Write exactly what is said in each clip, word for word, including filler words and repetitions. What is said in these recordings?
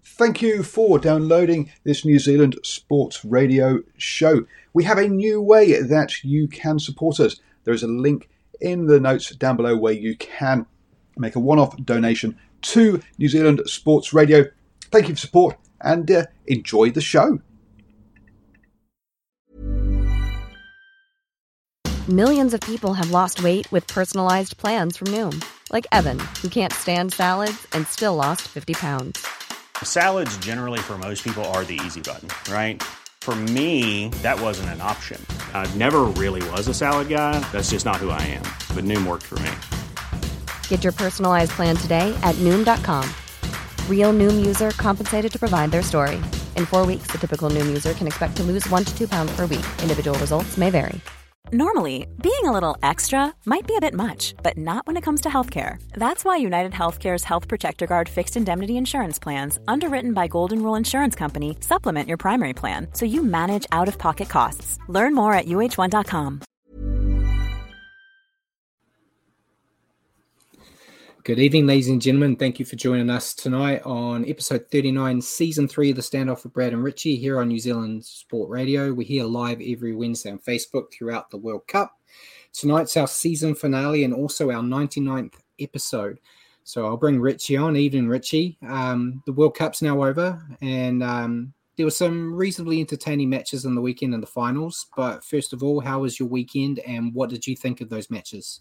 Thank you for downloading this New Zealand Sports Radio show. We have a new way that you can support us. There is a link in the notes down below where you can make a one-off donation to New Zealand Sports Radio. Thank you for support and uh, enjoy the show. Millions of people have lost weight with personalized plans from Noom. Like Evan, who can't stand salads and still lost fifty pounds. Salads generally for most people are the easy button, right? For me, that wasn't an option. I never really was a salad guy. That's just not who I am. But Noom worked for me. Get your personalized plan today at Noom dot com. Real Noom user compensated to provide their story. In four weeks, the typical Noom user can expect to lose one to two pounds per week. Individual results may vary. Normally, being a little extra might be a bit much, but not when it comes to healthcare. That's why United Healthcare's Health Protector Guard fixed indemnity insurance plans, underwritten by Golden Rule Insurance Company, supplement your primary plan so you manage out-of-pocket costs. Learn more at U H one dot com. Good evening, ladies and gentlemen. Thank you for joining us tonight on episode thirty-nine, season three of the Standoff with Brad and Richie here on New Zealand Sport Radio. We're here live every Wednesday on Facebook throughout the World Cup. Tonight's our season finale and also our ninety-ninth episode. So I'll bring Richie on. Evening, Richie. Um, the World Cup's now over, and um, there were some reasonably entertaining matches in the weekend and the finals. But first of all, how was your weekend, and what did you think of those matches?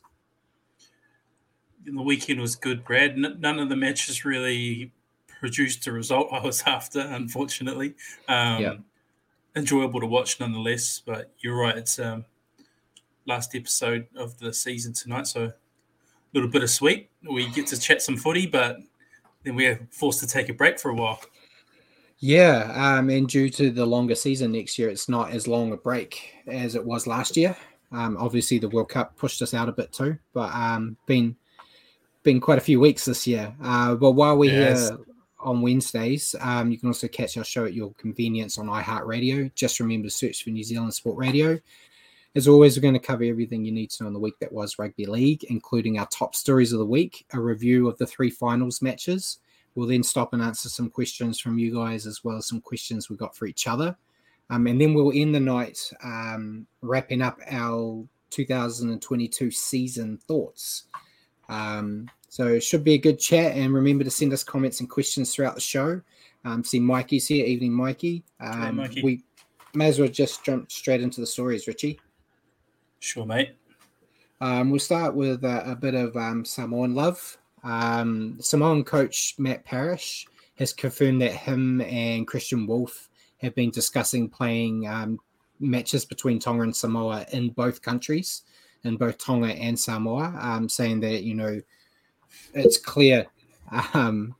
The weekend was good, Brad. N- none of the matches really produced the result I was after, unfortunately. Um, yeah. Enjoyable to watch nonetheless, but you're right. It's um, last episode of the season tonight, so a little bittersweet. We get to chat some footy, but then we're forced to take a break for a while. Yeah, um, and due to the longer season next year, it's not as long a break as it was last year. Um, obviously, the World Cup pushed us out a bit too, but um, been been quite a few weeks this year. Uh, but while we're yes. here on Wednesdays, um, you can also catch our show at your convenience on iHeartRadio. Just remember to search for New Zealand Sport Radio. As always, we're going to cover everything you need to know in the week that was rugby league, including our top stories of the week, a review of the three finals matches. We'll then stop and answer some questions from you guys, as well as some questions we got for each other. Um, and then we'll end the night um, wrapping up our two thousand twenty-two season thoughts. Um, so it should be a good chat, and remember to send us comments and questions throughout the show. Um, see Mikey's here. Evening, Mikey. Um, hey, Mikey. We may as well just jump straight into the stories, Richie. Sure, mate. Um, we'll start with uh, a bit of um, Samoan love. Um, Samoan coach Matt Parrish has confirmed that him and Christian Wolf have been discussing playing um, matches between Tonga and Samoa in both countries, in both Tonga and Samoa, um, saying that, you know, it's clear. Um,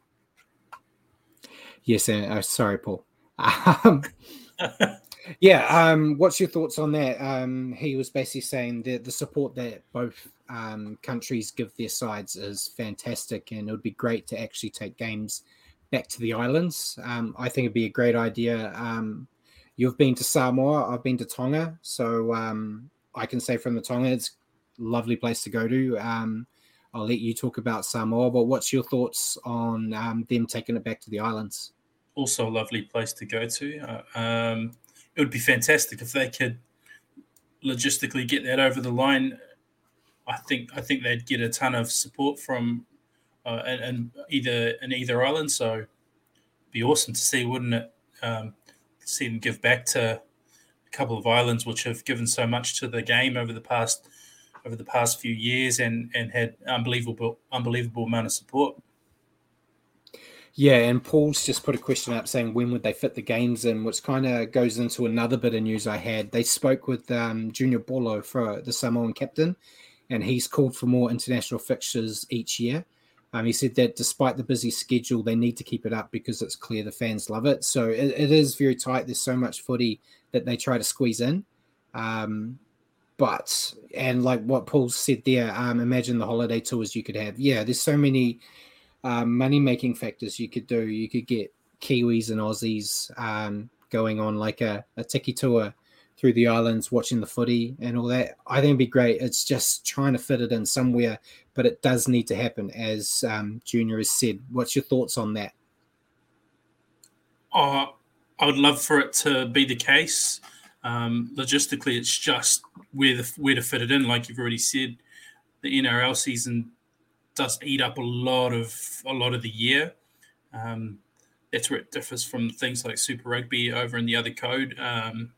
yes, uh, sorry, Paul. Um, yeah, um, what's your thoughts on that? Um, he was basically saying that the support that both um, countries give their sides is fantastic, and it would be great to actually take games back to the islands. Um, I think it'd be a great idea. Um, you've been to Samoa, I've been to Tonga, so um, I can say from the Tonga, it's a lovely place to go to. Um, I'll let you talk about Samoa, but what's your thoughts on um, them taking it back to the islands? Also a lovely place to go to. Uh, um, it would be fantastic if they could logistically get that over the line. I think I think they'd get a ton of support from uh, and, and either in either island. So it'd be awesome to see, wouldn't it? Um, see them give back to a couple of islands which have given so much to the game over the past over the past few years and, and had unbelievable unbelievable amount of support. Yeah, and Paul's just put a question up saying when would they fit the games in, which kind of goes into another bit of news I had. They spoke with um, Junior Bolo, for the Samoan captain, and he's called for more international fixtures each year. Um, he said that despite the busy schedule, they need to keep it up because it's clear the fans love it. So it, it is very tight. There's so much footy that they try to squeeze in. Um, but, and like what Paul said there, um, imagine the holiday tours you could have. Yeah, there's so many um, money-making factors you could do. You could get Kiwis and Aussies um, going on like a, a tiki tour through the islands, watching the footy and all that. I think it'd be great. It's just trying to fit it in somewhere, but it does need to happen, as um, Junior has said. What's your thoughts on that? uh, I would love for it to be the case. Um, logistically, it's just where the, where to fit it in. Like you've already said, the N R L season does eat up a lot of a lot of the year. Um, that's where it differs from things like Super Rugby over in the other code. Um,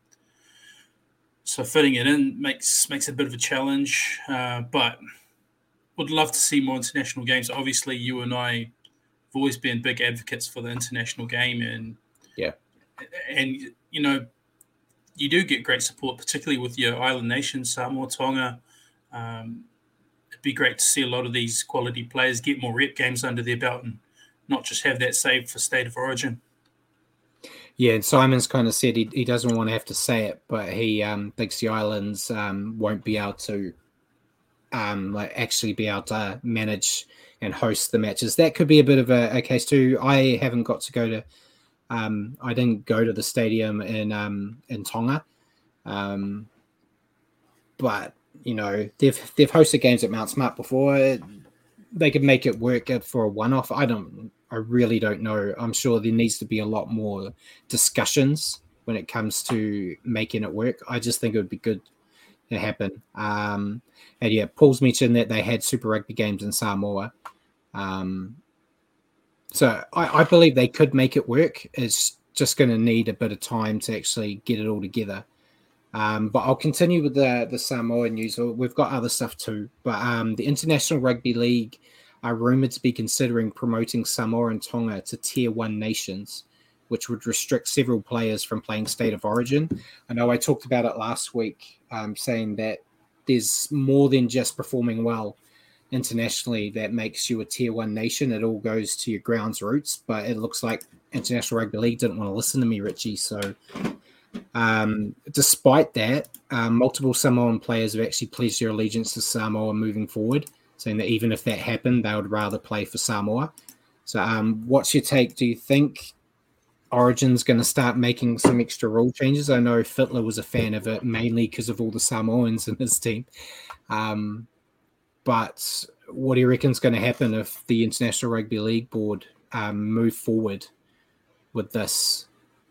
so fitting it in makes makes it a bit of a challenge, uh, but would love to see more international games. Obviously, you and I have always been big advocates for the international game, and yeah, and you know, you do get great support, particularly with your island nations, Samoa, Tonga. Um, it'd be great to see a lot of these quality players get more rep games under their belt and not just have that saved for State of Origin. Yeah, and Simon's kind of said he, he doesn't want to have to say it, but he um, thinks the islands um, won't be able to um, like actually be able to manage and host the matches. That could be a bit of a, a case too. I haven't got to go to Um, I didn't go to the stadium in um, in Tonga, um, but you know they've they've hosted games at Mount Smart before. They could make it work for a one-off. I don't. I really don't know. I'm sure there needs to be a lot more discussions when it comes to making it work. I just think it would be good to happen. Um, and yeah, Paul's mentioned that they had Super Rugby games in Samoa. Um, So I, I believe they could make it work. It's just going to need a bit of time to actually get it all together. Um, but I'll continue with the, the Samoa news. We've got other stuff too. But um, the International Rugby League are rumoured to be considering promoting Samoa and Tonga to Tier one nations, which would restrict several players from playing State of Origin. I know I talked about it last week, um, saying that there's more than just performing well internationally that makes you a tier one nation. It all goes to your grounds roots, but it looks like International Rugby League didn't want to listen to me, Richie. So um, despite that, um, multiple Samoan players have actually pledged their allegiance to Samoa moving forward, saying that even if that happened, they would rather play for Samoa. So um, what's your take? Do you think Origin's going to start making some extra rule changes? I know Fittler was a fan of it, mainly because of all the Samoans in his team. Um, But what do you reckon is going to happen if the International Rugby League Board um, move forward with this?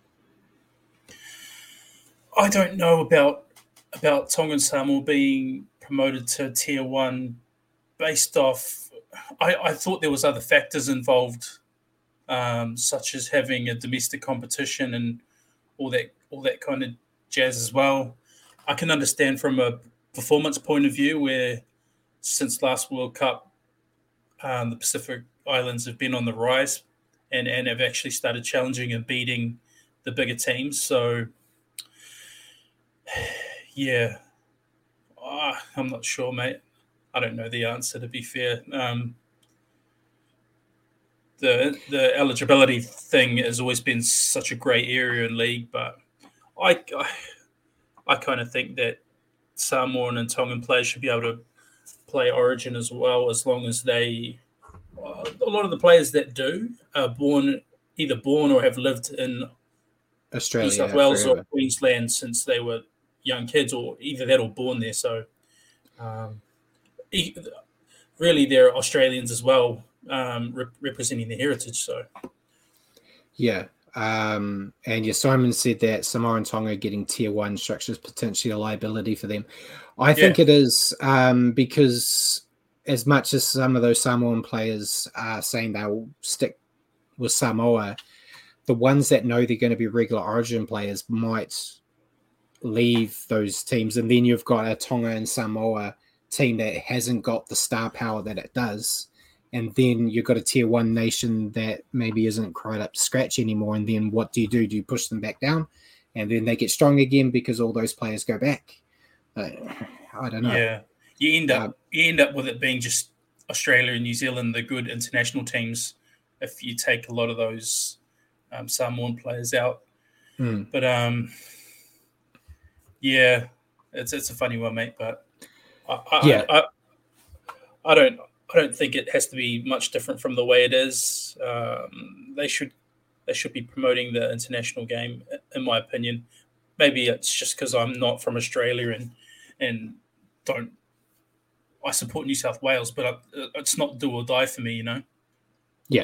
I don't know about about Tonga and Samoa being promoted to Tier One based off. I, I thought there was other factors involved, um, such as having a domestic competition and all that all that kind of jazz as well. I can understand from a performance point of view where, since last World Cup, um, the Pacific Islands have been on the rise and, and have actually started challenging and beating the bigger teams. So, yeah, uh, I'm not sure, mate. I don't know the answer, to be fair. Um, the the eligibility thing has always been such a grey area in league, but I, I, I kind of think that Samoan and Tongan players should be able to play Origin as well, as long as they uh, a lot of the players that do are born either born or have lived in Australia, New South Wales forever. or Queensland since they were young kids, or either that or born there. So um, e- really they're Australians as well, um, rep- representing their heritage. So Yeah. Um, and yeah, Simon said that Samoa and Tonga getting tier one structures potentially a liability for them. I Yeah. think it is um, because as much as some of those Samoan players are saying they'll stick with Samoa, the ones that know they're going to be regular Origin players might leave those teams. And then you've got a Tonga and Samoa team that hasn't got the star power that it does. And then you've got a tier one nation that maybe isn't quite up to scratch anymore. And then what do you do? Do you push them back down? And then they get strong again because all those players go back. Uh, I don't know. yeah, you end up Um, you end up with it being just Australia and New Zealand, the good international teams, if you take a lot of those um, Samoan players out. Hmm. But um, yeah, it's it's a funny one, mate. But I, I, Yeah. I, I don't I don't think it has to be much different from the way it is. Um, they should they should be promoting the international game, in my opinion. Maybe it's just because I'm not from Australia and and don't I support New South Wales, but I, it's not do or die for me, you know. Yeah.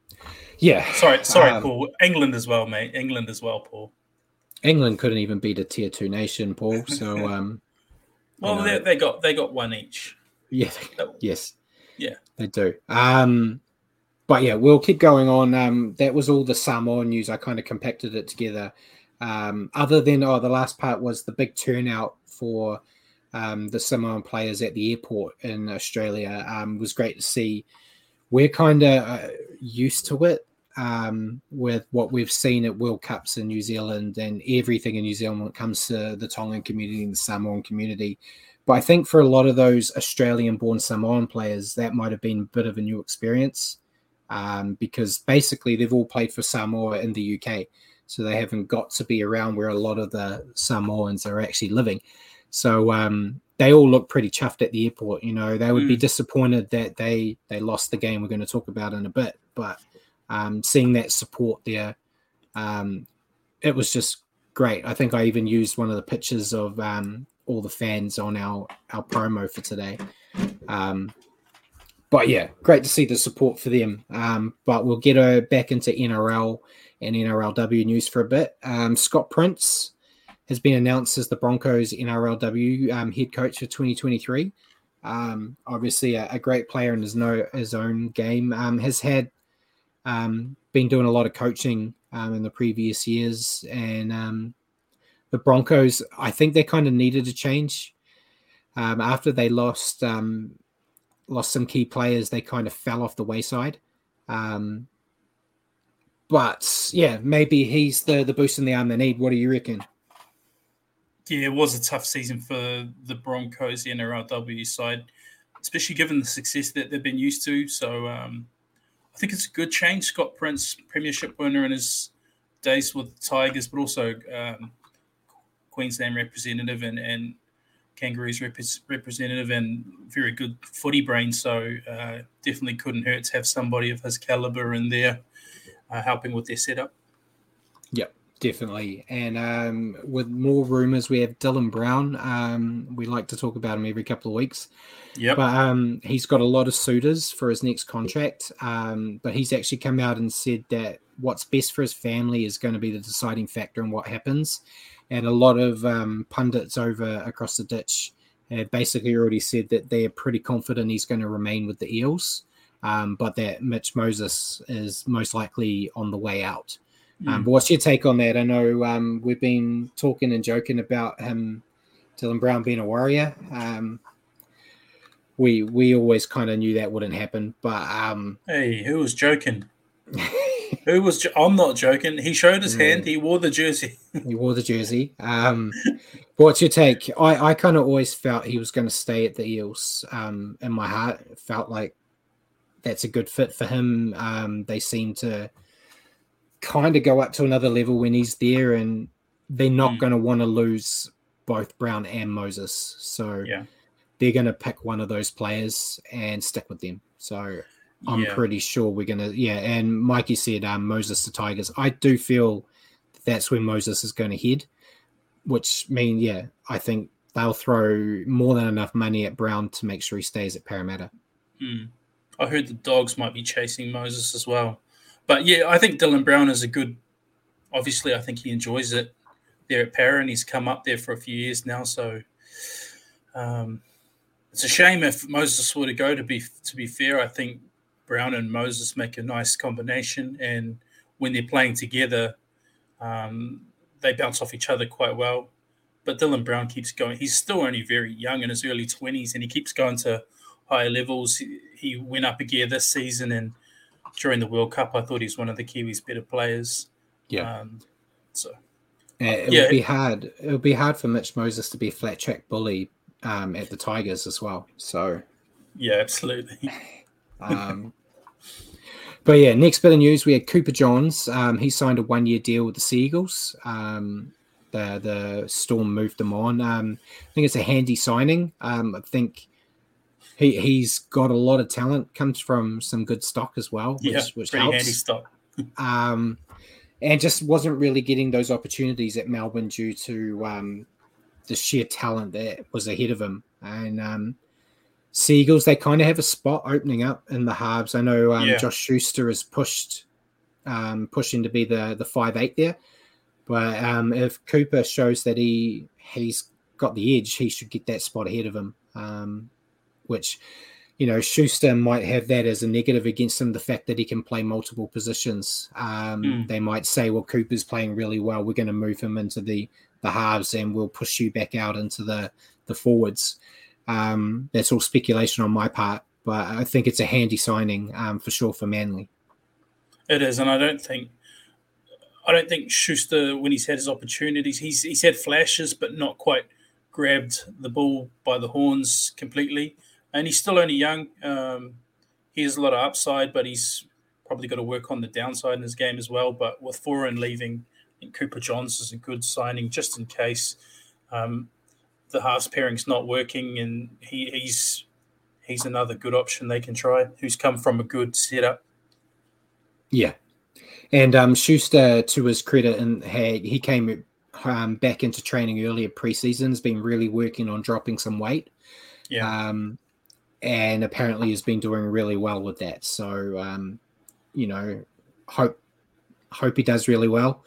Yeah. Sorry, sorry, um, Paul. England as well, mate. England as well, Paul. England couldn't even beat a tier two nation, Paul. So, um, well, you know, they, they got they got one each. Yeah. Yes. Yeah, they do. Um, but yeah, we'll keep going on. Um, that was all the Samoa news. I kind of compacted it together. Um, other than oh, the last part was the big turnout for um, the Samoan players at the airport in Australia. Um, was great to see. We're kind of uh, used to it um, with what we've seen at World Cups in New Zealand and everything in New Zealand when it comes to the Tongan community and the Samoan community. But I think for a lot of those Australian-born Samoan players, that might have been a bit of a new experience um, because basically they've all played for Samoa in the U K. So they haven't got to be around where a lot of the Samoans are actually living. So um, they all look pretty chuffed at the airport. You know, they would mm. be disappointed that they they lost the game we're going to talk about in a bit. But um, seeing that support there, um, it was just great. I think I even used one of the pictures of um, all the fans on our, our promo for today. Um, but yeah, great to see the support for them. Um, but we'll get her back into N R L and N R L W news for a bit. Um, Scott Prince has been announced as the Broncos N R L W um, head coach for twenty twenty-three. Um, obviously a, a great player in his, no, his own game. Um, has had um, been doing a lot of coaching um, in the previous years. And um, the Broncos, I think they kind of needed a change. Um, after they lost um, lost some key players, they kind of fell off the wayside. Um, but, yeah, maybe he's the, the boost in the arm they need. What do you reckon? Yeah, it was a tough season for the Broncos, the N R L W side, especially given the success that they've been used to. So um, I think it's a good change. Scott Prince, premiership winner in his days with the Tigers, but also um, Queensland representative and, and Kangaroos rep- representative and very good footy brain. So uh, definitely couldn't hurt to have somebody of his caliber in there uh, helping with their setup. Yep. Definitely. And um, with more rumors, we have Dylan Brown. Um, we like to talk about him every couple of weeks. Yep. But um, he's got a lot of suitors for his next contract. Um, but he's actually come out and said that what's best for his family is going to be the deciding factor in what happens. And a lot of um, pundits over across the ditch have basically already said that they're pretty confident he's going to remain with the Eels, um, but that Mitch Moses is most likely on the way out. Um, but what's your take on that? I know um, we've been talking and joking about him, Dylan Brown, being a Warrior. Um, we we always kind of knew that wouldn't happen. But um, hey, who was joking? who was? Jo- I'm not joking. He showed his yeah. hand. He wore the jersey. he wore the jersey. Um, what's your take? I, I kind of always felt he was going to stay at the Eels. Um, in my heart, it felt like that's a good fit for him. Um, they seem to kind of go up to another level when he's there, and they're not mm. going to want to lose both Brown and Moses. So yeah. they're going to pick one of those players and stick with them. So I'm yeah. pretty sure we're going to, yeah. And Mikey said um, Moses to Tigers. I do feel that's where Moses is going to head, which mean, yeah, I think they'll throw more than enough money at Brown to make sure he stays at Parramatta. Mm. I heard the Dogs might be chasing Moses as well. But, yeah, I think Dylan Brown is a good – obviously, I think he enjoys it there at Para, and he's come up there for a few years now. So um, it's a shame if Moses were to go, to be to be fair. I think Brown and Moses make a nice combination, and when they're playing together, um, they bounce off each other quite well. But Dylan Brown keeps going. He's still only very young, in his early twenties, and he keeps going to higher levels. He, he went up a gear this season, and during the World Cup, I thought he's one of the Kiwis' better players. Yeah. Um, so, uh, it yeah. would be hard. It would be hard for Mitch Moses to be a flat track bully um, at the Tigers as well. So, yeah, absolutely. um, but yeah, next bit of news, we had Cooper Johns. Um, he signed a one-year deal with the Seagulls. Um, the the Storm moved him on. Um, I think it's a handy signing. Um, I think. He, he's got a lot of talent, comes from some good stock as well, which, yeah, which pretty helps. handy stock. um, and just wasn't really getting those opportunities at Melbourne due to um, the sheer talent that was ahead of him. And um, Seagulls, they kind of have a spot opening up in the halves. I know um, Yeah. Josh Schuster is pushed, um, pushing to be the the five eight there. But um, if Cooper shows that he he's got the edge, he should get that spot ahead of him. Um, which, you know, Schuster might have that as a negative against him, the fact that he can play multiple positions. Um, Mm. They might say, well, Cooper's playing really well. We're going to move him into the, the halves and we'll push you back out into the, the forwards. Um, that's all speculation on my part, but I think it's a handy signing um, for sure for Manly. It is, and I don't think I don't think Schuster, when he's had his opportunities, he's he's had flashes, but not quite grabbed the ball by the horns completely. And he's still only young. Um, he has a lot of upside, but he's probably got to work on the downside in his game as well. But with Foran leaving, I think Cooper Johns is a good signing just in case um, the halves pairing's not working, and he, he's he's another good option they can try, who's come from a good setup. Yeah. And um, Schuster, to his credit, and had, he came um, back into training earlier preseason, has been really working on dropping some weight. Yeah. Um, and apparently has been doing really well with that. So, um, you know, hope hope he does really well,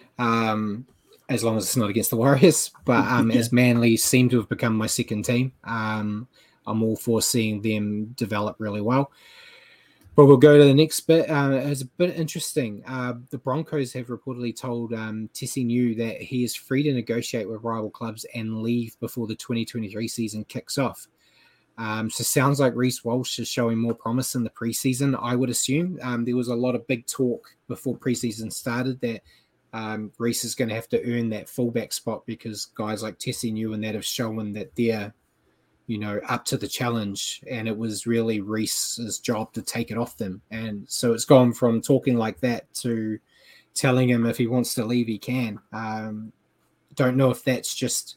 um, as long as it's not against the Warriors. But um, Yeah. as Manly seem to have become my second team, um, I'm all for seeing them develop really well. But we'll go to the next bit. Uh, it's a bit interesting. Uh, the Broncos have reportedly told um, Tessie New that he is free to negotiate with rival clubs and leave before the twenty twenty-three season kicks off. Um, so sounds like Reece Walsh is showing more promise in the preseason, I would assume. Um, there was a lot of big talk before preseason started that um, Reece is going to have to earn that fullback spot because guys like Tessie New and that have shown that they're, you know, up to the challenge, and it was really Reece's job to take it off them. And so it's gone from talking like that to telling him if he wants to leave, he can. Um, don't know if that's just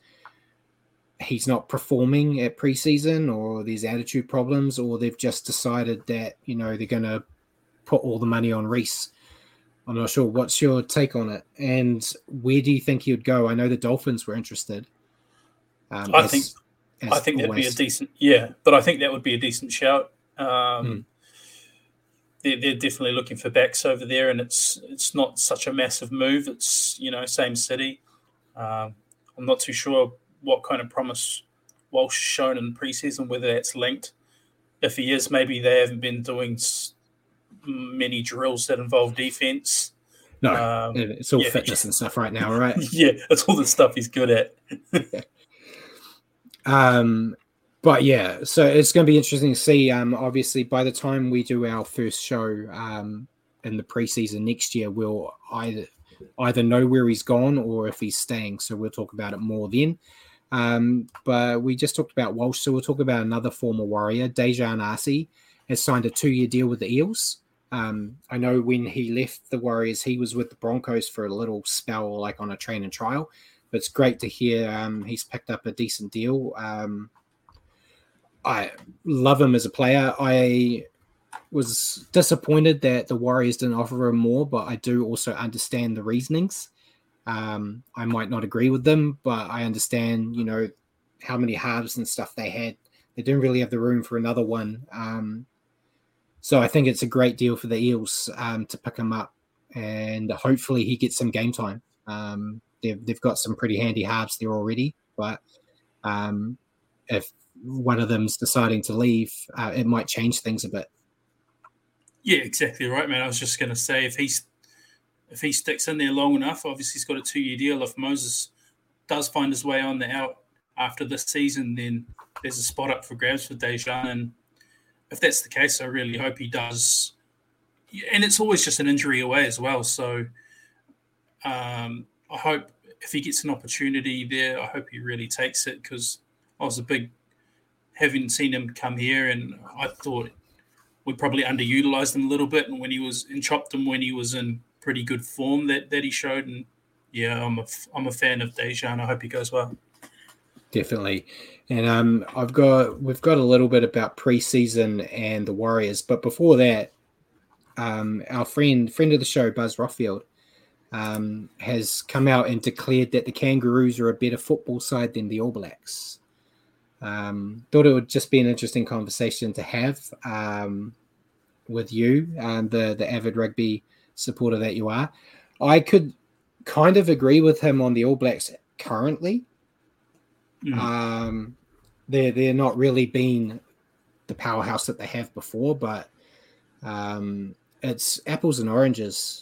he's not performing at preseason or there's attitude problems, or they've just decided that, you know, they're going to put all the money on Reece. I'm not sure. What's your take on it? And where do you think he would go? I know the Dolphins were interested. Um, I as, think as I think that'd be a always. decent, yeah, but I think that would be a decent shout. Um, Mm. they're, they're definitely looking for backs over there, and it's it's not such a massive move. It's, you know, same city. Um, I'm not too sure what kind of promise Walsh has shown in preseason, whether that's linked. If he is, maybe they haven't been doing s- many drills that involve defense. No, Um, it's all yeah. fitness and stuff right now, right? Yeah, that's all the stuff he's good at. Um, but yeah, so it's going to be interesting to see. Um, obviously, by the time we do our first show um, in the preseason next year, we'll either either know where he's gone or if he's staying. So we'll talk about it more then. Um, but we just talked about Walsh, so we'll talk about another former Warrior. Dejan Arce has signed a two-year deal with the Eels. Um, I know when he left the Warriors, he was with the Broncos for a little spell, like on a train and trial. But it's great to hear um, he's picked up a decent deal. Um, I love him as a player. I was disappointed that the Warriors didn't offer him more, but I do also understand the reasonings. Um, I might not agree with them, but I understand, you know, how many halves and stuff they had. They didn't really have the room for another one. Um, so I think it's a great deal for the Eels um, to pick him up, and hopefully he gets some game time. Um, they've, they've got some pretty handy halves there already, but um, if one of them's deciding to leave, uh, it might change things a bit. Yeah, exactly right, man. I was just going to say, if he's if he sticks in there long enough, obviously he's got a two-year deal. If Moses does find his way on the out after this season, then there's a spot up for grabs for Dejan. And if that's the case, I really hope he does. And it's always just an injury away as well. So um, I hope if he gets an opportunity there, I hope he really takes it, because I was a big, having seen him come here, and I thought we probably underutilized him a little bit, and when he was and chopped him when he was in pretty good form that, that he showed. And yeah, I'm a I'm a fan of Dejan. I hope he goes well. Definitely. And um, I've got we've got a little bit about preseason and the Warriors, but before that, um, our friend friend of the show, Buzz Rothfield, um, has come out and declared that the Kangaroos are a better football side than the All Blacks. Um, thought it would just be an interesting conversation to have um, with you, um, the the avid rugby supporter that you are. I could kind of agree with him on the All Blacks currently. Mm. Um, they're they're not really been the powerhouse that they have before, but um, it's apples and oranges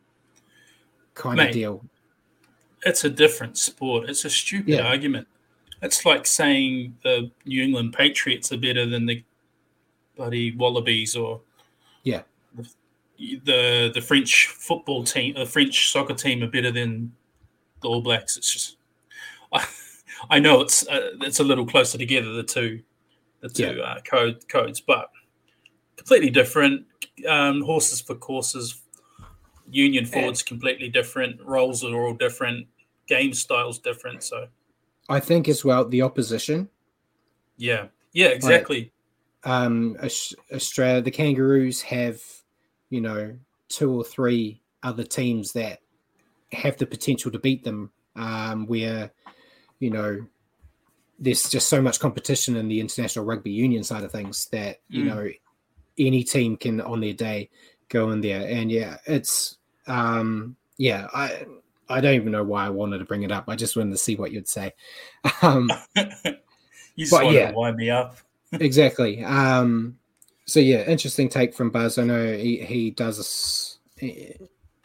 kind Mate, of deal. It's a different sport. It's a stupid yeah. argument. It's like saying the New England Patriots are better than the bloody Wallabies, or yeah, the the, the French football team, the French soccer team are better than the All Blacks. It's just, I, I know it's uh, it's a little closer together, the two the two yeah. uh, code codes, but completely different. Um, horses for courses, union forwards and completely different. Roles are all different. Game styles different. So. I think as well the opposition. Yeah, yeah, exactly. Like, um, Australia, the Kangaroos have, you know, two or three other teams that have the potential to beat them. Um, where, you know, there's just so much competition in the International Rugby Union side of things that you mm. know any team can on their day go in there. And yeah, it's um, yeah, I. I don't even know why I wanted to bring it up. I just wanted to see what you'd say. Um, you just wanted yeah, to wind me up. Exactly. Um, so, yeah, interesting take from Buzz. I know he, he does he,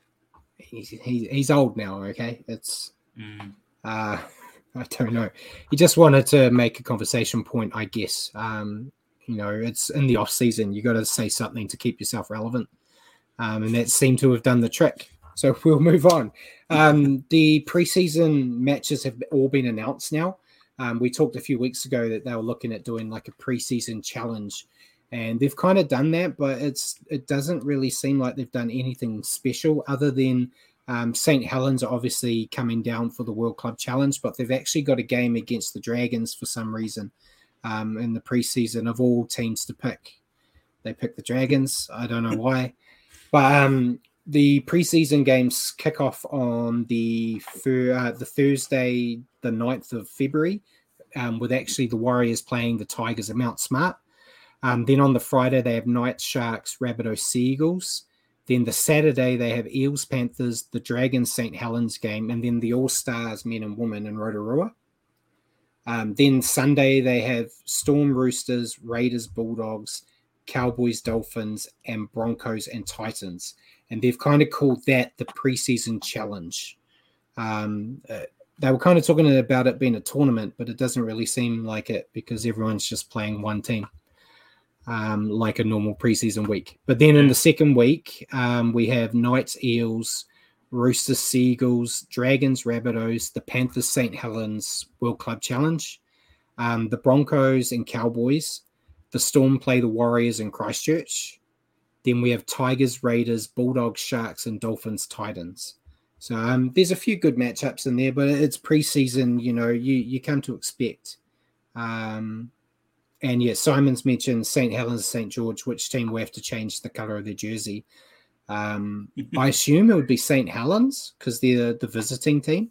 he, he's old now, okay? It's mm. uh, I don't know. He just wanted to make a conversation point, I guess. Um, you know, it's in the off season. You got to say something to keep yourself relevant. Um, and that seemed to have done the trick. So we'll move on. Um, the preseason matches have all been announced now. Um, we talked a few weeks ago that they were looking at doing like a preseason challenge, and they've kind of done that, but it's it doesn't really seem like they've done anything special other than um, Saint Helens are obviously coming down for the World Club Challenge, but they've actually got a game against the Dragons for some reason um, in the preseason of all teams to pick. They picked the Dragons. I don't know why, but um, the preseason games kick off on the uh, the Thursday, the ninth of February, um, with actually the Warriors playing the Tigers of Mount Smart. Um, then on the Friday, they have Knights, Sharks, Rabbitohs, Seagulls. Then the Saturday, they have Eels, Panthers, the Dragons, Saint Helens game, and then the All-Stars men and women in Rotorua. Um, then Sunday, they have Storm, Roosters, Raiders, Bulldogs, Cowboys, Dolphins, and Broncos and Titans. And they've kind of called that the preseason challenge. Um, uh, they were kind of talking about it being a tournament, but it doesn't really seem like it because everyone's just playing one team, um, like a normal preseason week. But then in the second week, um, we have Knights, Eels, Roosters, Seagulls, Dragons, Rabbitohs, the Panthers, Saint Helens World Club Challenge, um, the Broncos and Cowboys. The Storm play the Warriors in Christchurch. Then we have Tigers, Raiders, Bulldogs, Sharks, and Dolphins, Titans. So um, there's a few good matchups in there, but it's preseason, you know, you, you come to expect. Um, and yeah, Simon's mentioned Saint Helens, Saint George, which team will have to change the color of their jersey. Um, I assume it would be Saint Helens because they're the visiting team.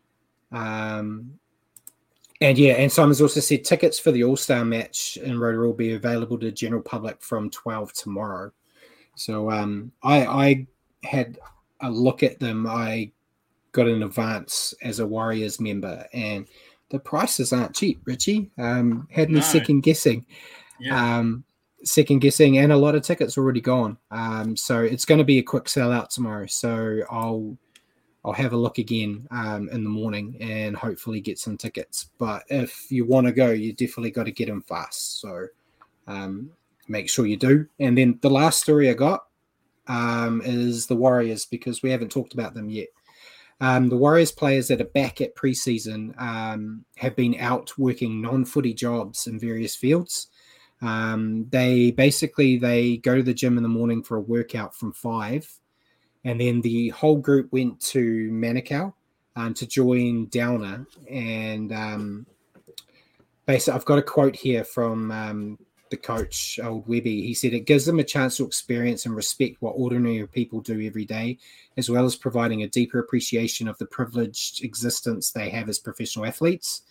Um, and yeah, and Simon's also said tickets for the All-Star match in Rotorua will be available to the general public from twelve tomorrow. So um, I, I had a look at them. I got in advance as a Warriors member, and the prices aren't cheap, Richie. Um, had me no. second guessing. Yeah. Um, second guessing, and a lot of tickets already gone. Um, so it's going to be a quick sellout tomorrow. So I'll I'll have a look again um, in the morning and hopefully get some tickets. But if you want to go, you definitely got to get them fast. So um, make sure you do. And then the last story I got um, is the Warriors, because we haven't talked about them yet. Um, the Warriors players that are back at preseason um, have been out working non-footy jobs in various fields. Um, they basically, they go to the gym in the morning for a workout from five. And then the whole group went to Manukau um, to join Downer. And um, basically, I've got a quote here from um, the coach, old Webby. He said, it gives them a chance to experience and respect what ordinary people do every day, as well as providing a deeper appreciation of the privileged existence they have as professional athletes.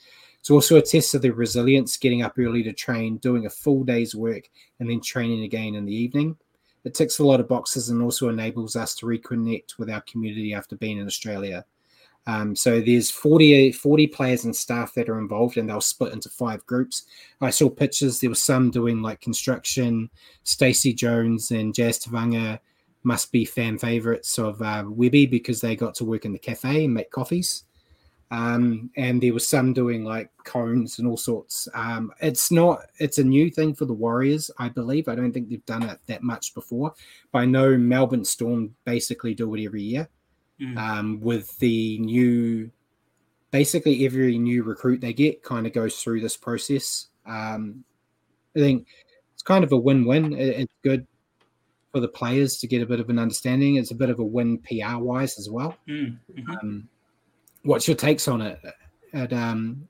It's also a test of their resilience, getting up early to train, doing a full day's work, and then training again in the evening. It ticks a lot of boxes and also enables us to reconnect with our community after being in Australia. Um, so there's forty, forty players and staff that are involved, and they'll split into five groups. I saw pictures. There was some doing like construction. Stacey Jones and Jazz Tavanga must be fan favorites of uh, Webby because they got to work in the cafe and make coffees. Um, and there was some doing like cones and all sorts. Um, it's not, it's a new thing for the Warriors, I believe. I don't think they've done it that much before, but I know Melbourne Storm basically do it every year. Mm. Um, with the new, basically every new recruit they get kind of goes through this process. Um, I think it's kind of a win-win. It, it's good for the players to get a bit of an understanding. It's a bit of a win P R wise as well. Mm. Mm-hmm. Um, What's your takes on it? At, um,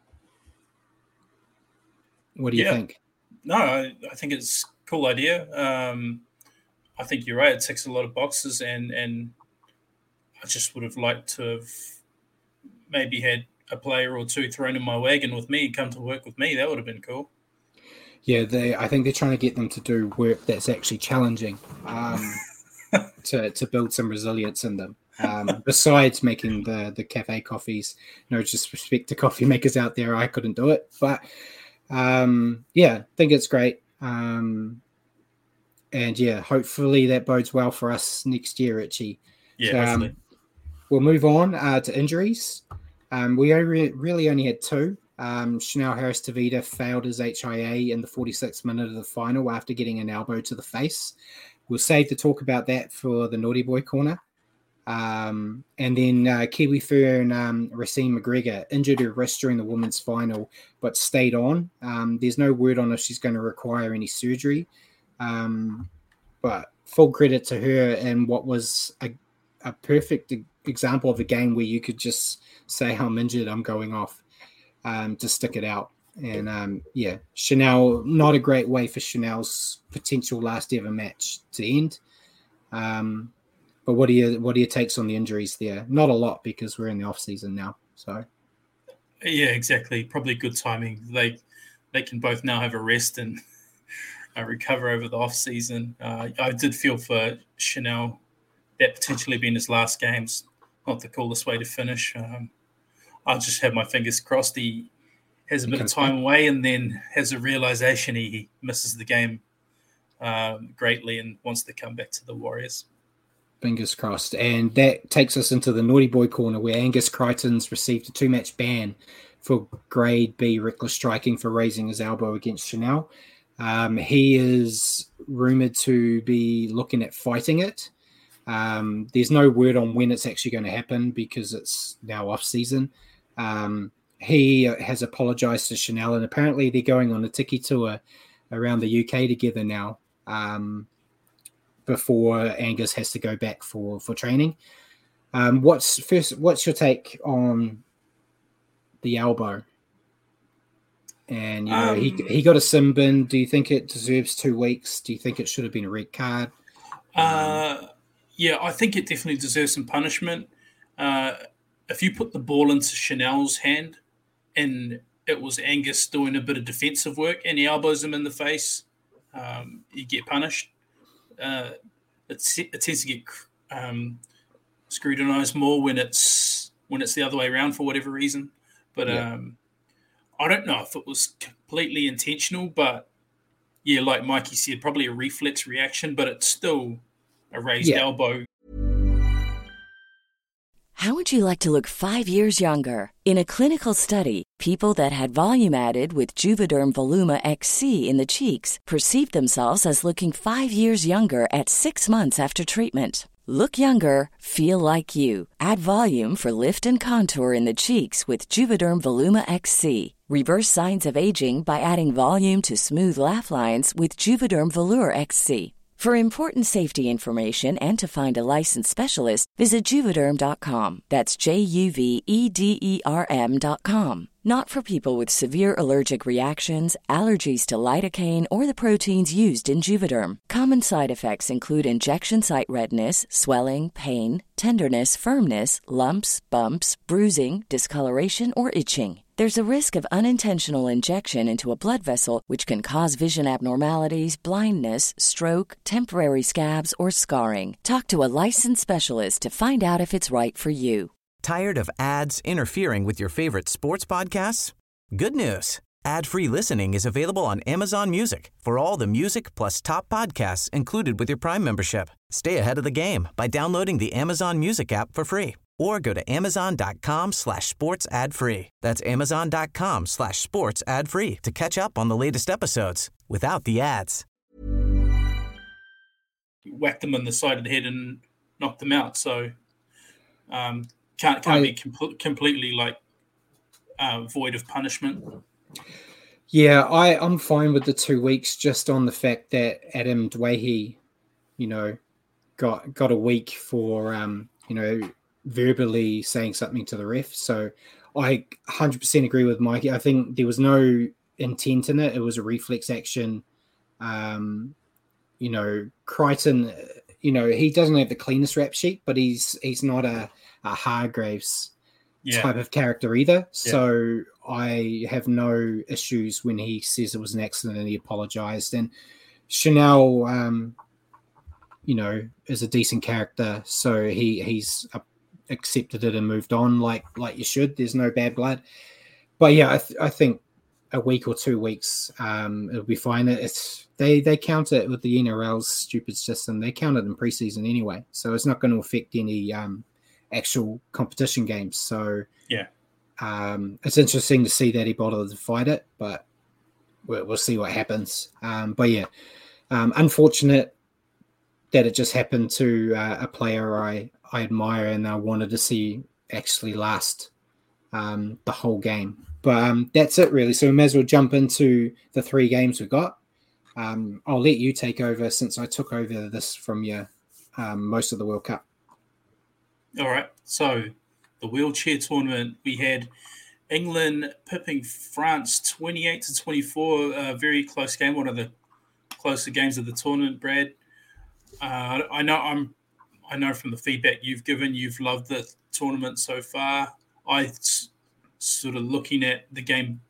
what do you yeah. think? No, I, I think it's a cool idea. Um, I think you're right. It ticks a lot of boxes, and, and I just would have liked to have maybe had a player or two thrown in my wagon with me and come to work with me. That would have been cool. Yeah, they. I think they're trying to get them to do work that's actually challenging um, to, to build some resilience in them. Um, besides making the, the cafe coffees. No disrespect to coffee makers out there, I couldn't do it. But um, yeah, I think it's great. Um, and yeah, hopefully that bodes well for us next year, Richie. Yeah, so, hopefully. Um, we'll move on uh, to injuries. Um, we only, really only had two. Um, Chanel Harris-Tavita failed his H I A in the forty-sixth minute of the final after getting an elbow to the face. We'll save to talk about that for the Naughty Boy Corner. Um, and then uh, Kiwi Fern um, Racine McGregor injured her wrist during the women's final, but stayed on. Um, there's no word on if she's going to require any surgery. Um, but full credit to her and what was a, a perfect example of a game where you could just say, I'm injured, I'm going off, um, to stick it out. And um, yeah, Chanel, not a great way for Chanel's potential last ever match to end. Um, But what are your what are your takes on the injuries there? Not a lot because we're in the off season now. So yeah, exactly. Probably good timing. They they can both now have a rest and uh, recover over the off season. Uh, I did feel for Chanel that potentially being his last game's not the coolest way to finish. Um, I'll just have my fingers crossed. He has a bit of time away and then has a realization he, he misses the game um, greatly and wants to come back to the Warriors. Fingers crossed. And that takes us into the Naughty Boy Corner where Angus Crichton's received a two-match ban for grade B reckless striking for raising his elbow against Chanel. Um, he is rumoured to be looking at fighting it. Um, there's no word on when it's actually going to happen because it's now off-season. Um, he has apologised to Chanel, and apparently they're going on a tiki tour around the U K together now. Um before Angus has to go back for, for training. Um, what's first? What's your take on the elbow? And you know, um, he he got a sin bin. Do you think it deserves two weeks? Do you think it should have been a red card? Uh, yeah, I think it definitely deserves some punishment. Uh, if you put the ball into Chanel's hand and it was Angus doing a bit of defensive work and he elbows him in the face, um, you get punished. Uh, it, it tends to get um, scrutinized more when it's when it's the other way around for whatever reason. But yeah. um, I don't know if it was completely intentional. But yeah, like Mikey said, probably a reflex reaction. But it's still a raised yeah. elbow. How would you like to look five years younger? In a clinical study, people that had volume added with Juvederm Voluma X C in the cheeks perceived themselves as looking five years younger at six months after treatment. Look younger, feel like you. Add volume for lift and contour in the cheeks with Juvederm Voluma X C. Reverse signs of aging by adding volume to smooth laugh lines with Juvederm Volure X C. For important safety information and to find a licensed specialist, visit Juvederm dot com. That's J U V E D E R M dot com. Not for people with severe allergic reactions, allergies to lidocaine, or the proteins used in Juvederm. Common side effects include injection site redness, swelling, pain, tenderness, firmness, lumps, bumps, bruising, discoloration, or itching. There's a risk of unintentional injection into a blood vessel, which can cause vision abnormalities, blindness, stroke, temporary scabs, or scarring. Talk to a licensed specialist to find out if it's right for you. Tired of ads interfering with your favorite sports podcasts? Good news. Ad-free listening is available on Amazon Music for all the music plus top podcasts included with your Prime membership. Stay ahead of the game by downloading the Amazon Music app for free or go to amazon.com slash sports ad free. That's amazon.com slash sports ad free to catch up on the latest episodes without the ads. Whacked them on the side of the head and knocked them out. So um, can't, can't I, be com- completely like uh, void of punishment. Yeah, I, I'm fine with the two weeks just on the fact that Adam Dwayhe, you know, got got a week for, um, you know, verbally saying something to the ref. So I one hundred percent agree with Mikey. I think there was no intent in it. It was a reflex action. Um, you know, Crichton, you know, he doesn't have the cleanest rap sheet, but he's he's not a, a Hargraves yeah. type of character either. Yeah. So I have no issues when he says it was an accident and he apologized. And Chanel, um, you know, is a decent character. So he he's accepted it and moved on like like you should. There's no bad blood. But yeah, I, th- I think a week or two weeks, um, it'll be fine. It's they they count it with the N R L's stupid system. They count it in preseason anyway, so it's not going to affect any um, actual competition games. So yeah, um, it's interesting to see that he bothered to fight it, but we'll, we'll see what happens. Um, but yeah, um, unfortunate that it just happened to uh, a player I I admire and I wanted to see actually last um, the whole game. But um, that's it, really. So we may as well jump into the three games we've got. Um, I'll let you take over since I took over this from you um, most of the World Cup. All right. So the wheelchair tournament, we had England pipping France twenty-eight to twenty-four. A very close game, one of the closer games of the tournament, Brad. Uh, I know I'm. I know from the feedback you've given, you've loved the tournament so far. I sort of looking at the game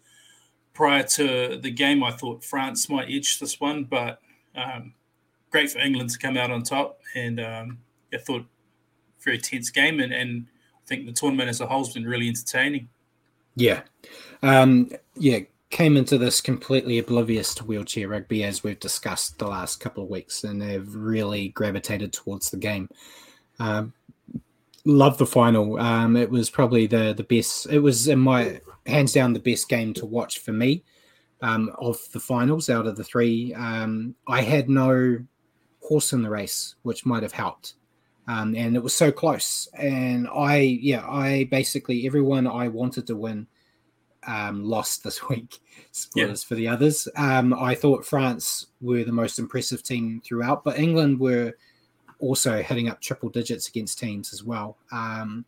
prior to the game, I thought France might edge this one, but um, great for England to come out on top. And um, I thought very tense game, and, and I think the tournament as a whole has been really entertaining. Yeah. Um, yeah, came into this completely oblivious to wheelchair rugby, as we've discussed the last couple of weeks, and they've really gravitated towards the game. Um, love the final. Um, it was probably the the best. It was in my hands down the best game to watch for me um, of the finals out of the three. Um, I had no horse in the race, which might have helped. Um, and it was so close. And I, yeah, I basically, everyone I wanted to win um, lost this week. Spoilers yeah. for the others. Um, I thought France were the most impressive team throughout, but England were also hitting up triple digits against teams as well. Um,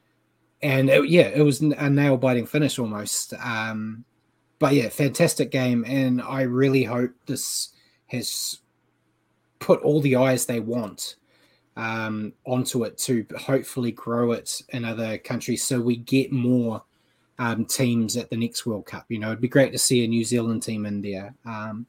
and it, yeah, it was a nail-biting finish almost. Um, but yeah, fantastic game. And I really hope this has put all the eyes they want um, onto it to hopefully grow it in other countries so we get more um, teams at the next World Cup. You know, it'd be great to see a New Zealand team in there. Um,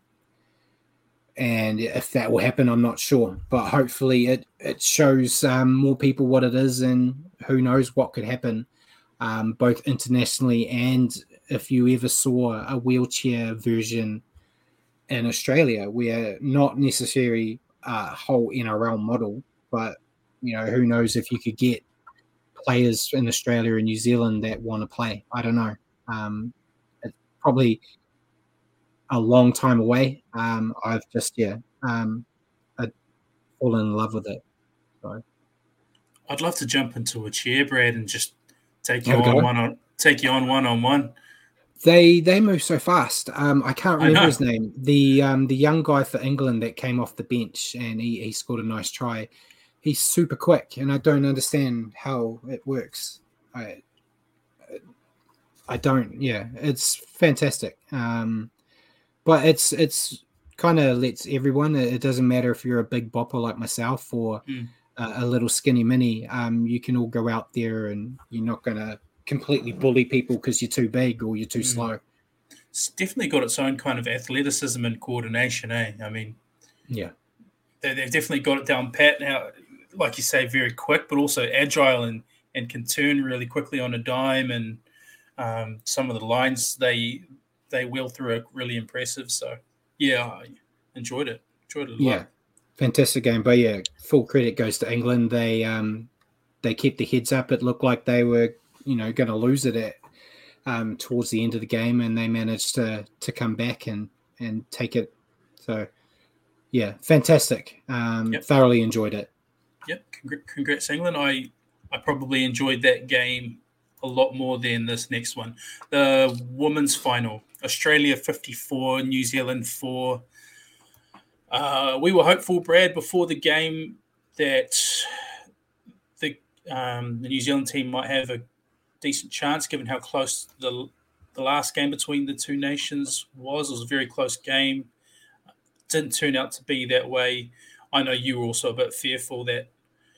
and if that will happen, I'm not sure. But hopefully it, it shows um, more people what it is, and who knows what could happen, um, both internationally and if you ever saw a wheelchair version in Australia, where not necessarily a whole N R L model, but, you know, who knows if you could get players in Australia and New Zealand that want to play. I don't know. Um, it's probably a long time away. Um, I've just, yeah, um, I'd fallen in love with it. So. I'd love to jump into a chair, Brad, and just take you on one on take you on one on one. They they move so fast. Um, I can't remember I his name. The um the young guy for England that came off the bench and he, he scored a nice try. He's super quick, and I don't understand how it works. I, I don't. Yeah, it's fantastic. Um, but it's it's kind of lets everyone. It doesn't matter if you're a big bopper like myself or Mm. a, a little skinny mini. Um, you can all go out there, and you're not going to completely bully people because you're too big or you're too Mm. slow. It's definitely got its own kind of athleticism and coordination, eh? I mean, Yeah, they, they've definitely got it down pat now. Like you say, very quick, but also agile and, and can turn really quickly on a dime. And um, some of the lines they they wheel through are really impressive. So, yeah, I enjoyed it. Enjoyed it a lot. yeah, fantastic game. But yeah, full credit goes to England. They um they kept their heads up. It looked like they were, you know, going to lose it at um towards the end of the game, and they managed to to come back and and take it. So yeah, fantastic. Um, Yep. thoroughly enjoyed it. Yep, Congr- congrats, England. I, I probably enjoyed that game a lot more than this next one. The women's final, Australia fifty-four, New Zealand four. Uh, we were hopeful, Brad, before the game that the um, the New Zealand team might have a decent chance, given how close the the last game between the two nations was. It was a very close game. Didn't turn out to be that way. I know you were also a bit fearful that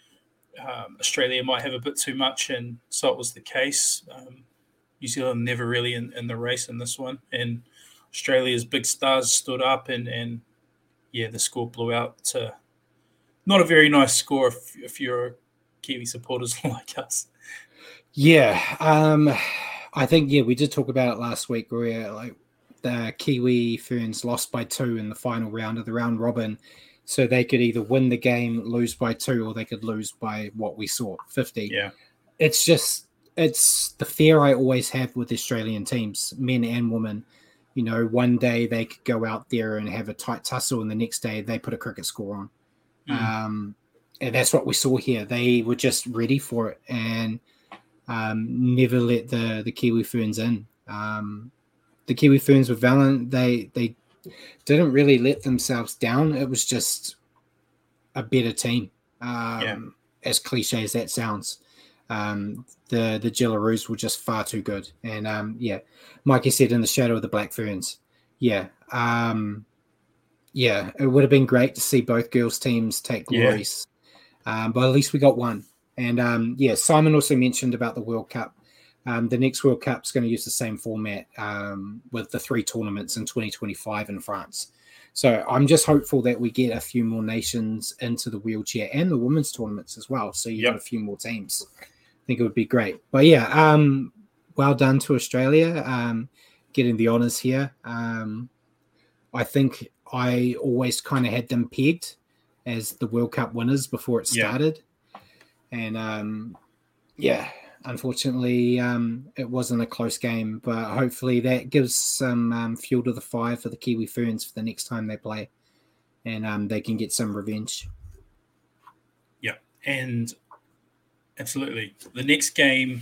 um, Australia might have a bit too much, and so it was the case. Um, New Zealand never really in, in the race in this one, and Australia's big stars stood up, and, and yeah, the score blew out to not a very nice score if, if you're Kiwi supporters like us. Yeah, um, I think yeah we did talk about it last week where like the Kiwi Ferns lost by two in the final round of the round robin. So they could either win the game, lose by two, or they could lose by what we saw, fifty. Yeah. It's just, it's the fear I always have with Australian teams, men and women. You know, one day they could go out there and have a tight tussle, and the next day they put a cricket score on. Mm. Um, and that's what we saw here. They were just ready for it and um, never let the, the Kiwi Ferns in. Um, the Kiwi Ferns were valiant. They, they, didn't really let themselves down. It was just a better team. Um, Yeah. As cliche as that sounds, um, the the Jillaroos were just far too good. And um, yeah, Mikey said in the shadow of the Black Ferns. Yeah, um, yeah, it would have been great to see both girls' teams take Yeah. glories, um, but at least we got one. And um, yeah, Simon also mentioned about the World Cup. Um, the next World Cup is going to use the same format um, with the three tournaments in twenty twenty-five in France. So I'm just hopeful that we get a few more nations into the wheelchair and the women's tournaments as well. So you Yep. got a few more teams. I think it would be great. But yeah, um, well done to Australia um, getting the honours here. Um, I think I always kind of had them pegged as the World Cup winners before it Yeah. started. And um, yeah, unfortunately, um, it wasn't a close game, but hopefully that gives some um, fuel to the fire for the Kiwi Ferns for the next time they play, and um, they can get some revenge. Yeah, and absolutely. The next game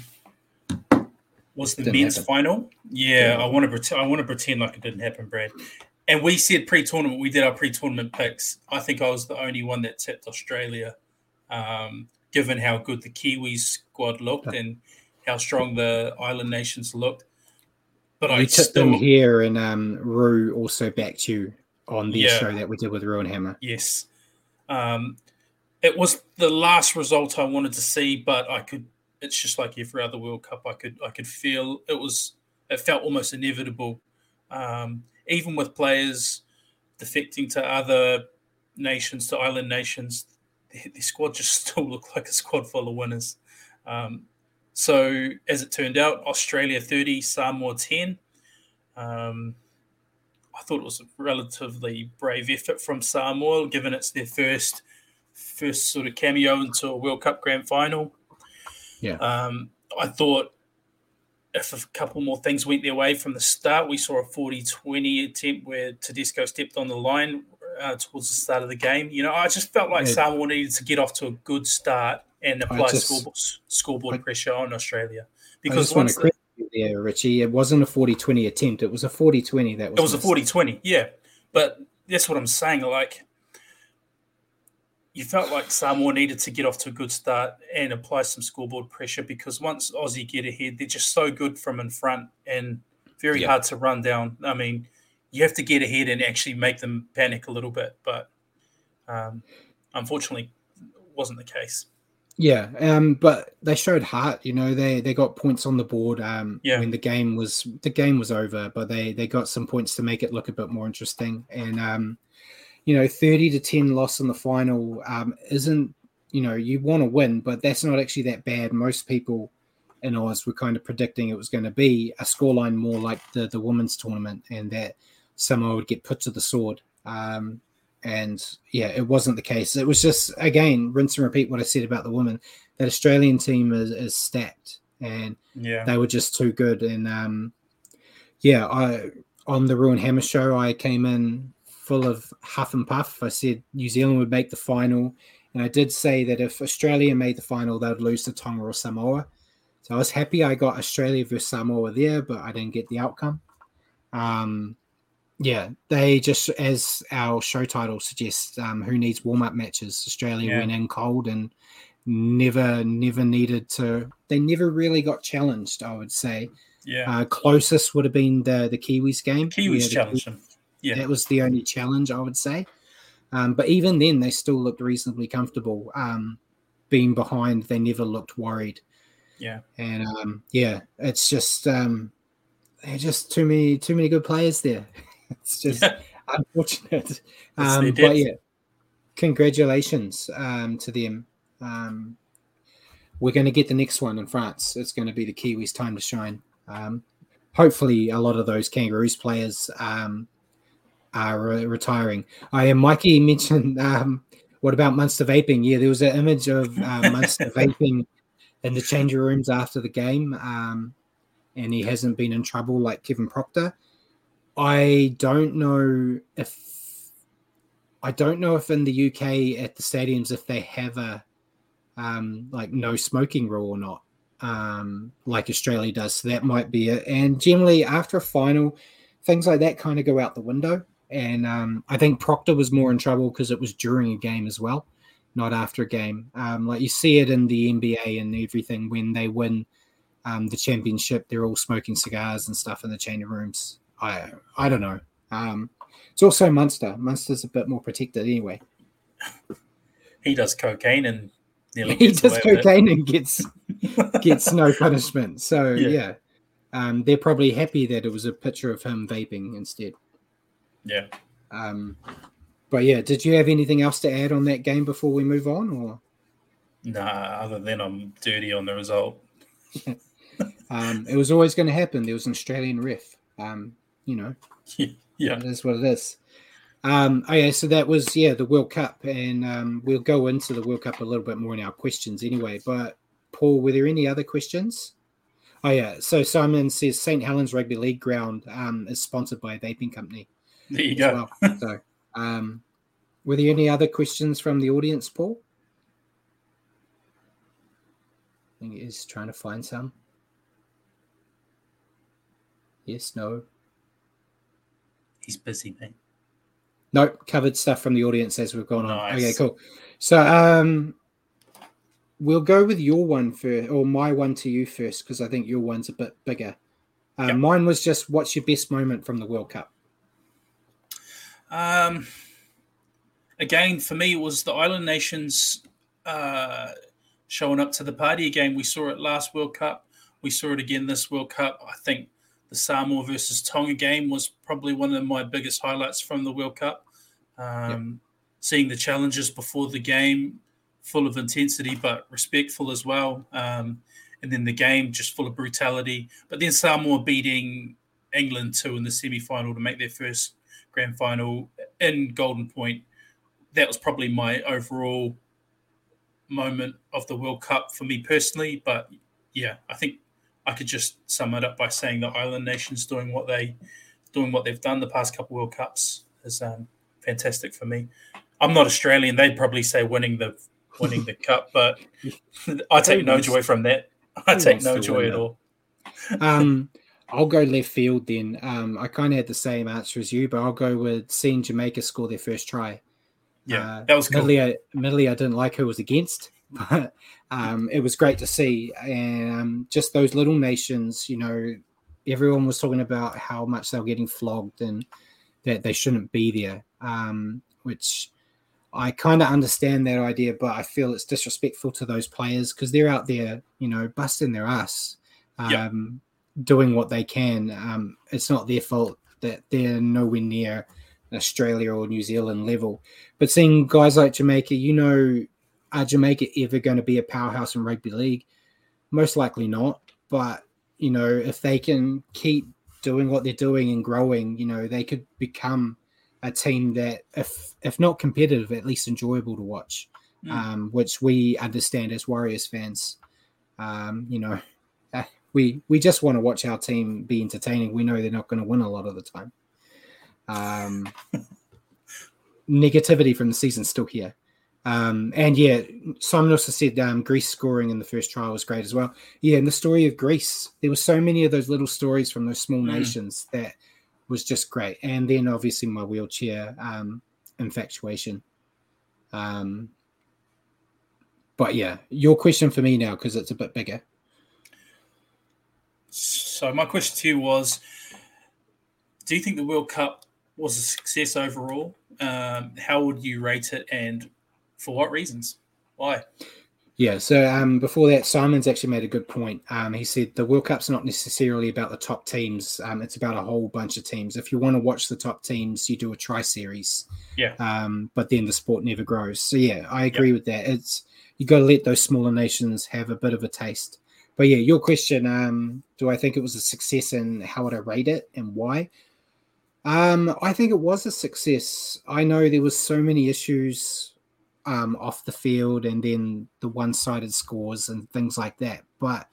was the Didn't men's happen. final. Yeah, Didn't I want to pretend. I want to pretend like it didn't happen, Brad. And we said pre-tournament. We did our pre-tournament picks. I think I was the only one that tipped Australia, um, given how good the Kiwis squad looked and how strong the island nations looked. But I We tipped still, them here, and um, Rue also backed you on the Yeah. show that we did with Rue and Hammer. yes, um, it was the last result I wanted to see. But I could. It's just like every other World Cup. I could. I could feel it was. It felt almost inevitable. Um, even with players defecting to other nations, to island nations, the, the squad just still looked like a squad full of winners. Um, so, as it turned out, Australia thirty, Samoa ten. Um, I thought it was a relatively brave effort from Samoa, given it's their first first sort of cameo into a World Cup grand final. Yeah. Um, I thought if a couple more things went their way from the start, we saw a forty twenty attempt where Tedesco stepped on the line uh, towards the start of the game. You know, I just felt like Yeah. Samoa needed to get off to a good start and I apply just- scoreboard, scoreboard I- pressure on Australia. I Because just want once to the, credit you there, Richie. It wasn't a forty twenty attempt. It was a forty twenty that was it was a missed. forty twenty, yeah. But that's what I'm saying. Like, you felt like Samoa needed to get off to a good start and apply some scoreboard pressure, because once Aussie get ahead, they're just so good from in front and very Yeah. hard to run down. I mean, you have to get ahead and actually make them panic a little bit, but um, unfortunately, wasn't the case. Yeah, um, but they showed heart. You know, they they got points on the board um, Yeah. when the game was the game was over, but they they got some points to make it look a bit more interesting. And um, you know, thirty to ten loss in the final um, isn't, you know, you want to win, but that's not actually that bad. Most people in Oz were kind of predicting it was going to be a scoreline more like the the women's tournament, and that Samoa would get put to the sword. Um, And yeah, it wasn't the case. It was just, again, rinse and repeat what I said about the women. That Australian team is, is stacked, and Yeah. they were just too good. And um, yeah, I on the Ruin Hammer show, I came in full of huff and puff. I said New Zealand would make the final, and I did say that if Australia made the final, they'd lose to Tonga or Samoa. So I was happy I got Australia versus Samoa there, but I didn't get the outcome. Um, Yeah, they just, as our show title suggests, um, who needs warm-up matches? Australia Yeah. went in cold and never, never needed to. They never really got challenged, I would say. Yeah. Uh, closest would have been the the Kiwis game. Kiwis Yeah, the challenged them. Yeah. That was the only challenge, I would say. Um, but even then, they still looked reasonably comfortable. Um, being behind, they never looked worried. Yeah. And um, yeah, it's just um, they're just too many too many good players there. It's just Yeah. unfortunate. That's Um, their but depth. yeah, congratulations um, to them. Um, we're going to get the next one in France. It's going to be the Kiwis' time to shine. Um, hopefully, a lot of those Kangaroos players um, are re- retiring. I am Mikey mentioned. Um, what about Munster vaping? Yeah, there was an image of uh, Munster vaping in the changing rooms after the game, um, and he hasn't been in trouble like Kevin Proctor. I don't know if I don't know if in the U K at the stadiums if they have a um, like no smoking rule or not, um, like Australia does. So that might be it. And generally, after a final, things like that kind of go out the window. And um, I think Proctor was more in trouble because it was during a game as well, not after a game. Um, like you see it in the N B A and everything when they win um, the championship, they're all smoking cigars and stuff in the changing rooms. I I don't know. Um, it's also Munster. Munster's a bit more protected anyway. He does cocaine and nearly He gets does away with it. cocaine and gets gets no punishment. So Yeah. yeah, um, they're probably happy that it was a picture of him vaping instead. Yeah. Um, but yeah, did you have anything else to add on that game before we move on, or Nah, other than I'm dirty on the result. um, it was always going to happen? There was an Australian ref. Um, you know, Yeah. it is what it is. Um, okay, so that was yeah the World Cup, and um, we'll go into the World Cup a little bit more in our questions anyway. But Paul, were there any other questions? Oh yeah, so Simon says Saint Helens Rugby League ground um, is sponsored by a vaping company. There you as go. well. So, um, were there any other questions from the audience, Paul? I think he's trying to find some. Yes, no. He's busy, mate. Nope, covered stuff from the audience as we've gone on. Nice. Okay, cool. So um, we'll go with your one first, or my one to you first, because I think your one's a bit bigger. Uh, Yep. Mine was just, what's your best moment from the World Cup? Um, again, for me, it was the Island Nations uh, showing up to the party again. We saw it last World Cup. We saw it again this World Cup. I think the Samoa versus Tonga game was probably one of my biggest highlights from the World Cup. Um, Seeing the challenges before the game, full of intensity but respectful as well. Um, and then the game just full of brutality. But then Samoa beating England too in the semi-final to make their first grand final in Golden Point. That was probably my overall moment of the World Cup for me personally. But yeah, I think I could just sum it up by saying the Island Nations doing what they doing what they've done the past couple World Cups is um, fantastic for me. I'm not Australian; they'd probably say winning the winning the cup, but I take no joy from that. I Who take wants no to joy win at that? all. Um, I'll go left field then. Um, I kind of had the same answer as you, but I'll go with seeing Jamaica score their first try. Yeah, uh, that was cool. Admittedly, I, admittedly, I didn't like who it was against, but um, it was great to see. And um, just those little nations, you know, everyone was talking about how much they were getting flogged and that they shouldn't be there, um, which I kind of understand that idea, but I feel it's disrespectful to those players because they're out there, you know, busting their ass, um, yeah. doing what they can. Um, it's not their fault that they're nowhere near Australia or New Zealand level. But seeing guys like Jamaica, you know, are Jamaica ever going to be a powerhouse in rugby league? Most likely not. But, you know, if they can keep doing what they're doing and growing, you know, they could become a team that, if if not competitive, at least enjoyable to watch, mm. um, which we understand as Warriors fans. Um, you know, we we just want to watch our team be entertaining. We know they're not going to win a lot of the time. Um, negativity from the season's still here. Um, and yeah, Simon also said um, Greece scoring in the first trial was great as well. Yeah, and the story of Greece, there were so many of those little stories from those small mm. nations that was just great. And then obviously my wheelchair um, infatuation. Um, but yeah, your question for me now, because it's a bit bigger. So my question to you was, do you think the World Cup was a success overall? Um, how would you rate it, and for what reasons? Why? Yeah, so um, before that, Simon's actually made a good point. Um, he said the World Cup's not necessarily about the top teams. Um, it's about a whole bunch of teams. If you want to watch the top teams, you do a tri-series. Yeah. Um, but then the sport never grows. So, yeah, I agree yep. with that. It's you got to let those smaller nations have a bit of a taste. But, yeah, your question, um, do I think it was a success and how would I rate it and why? Um, I think it was a success. I know there was so many issues Um, off the field and then the one-sided scores and things like that. But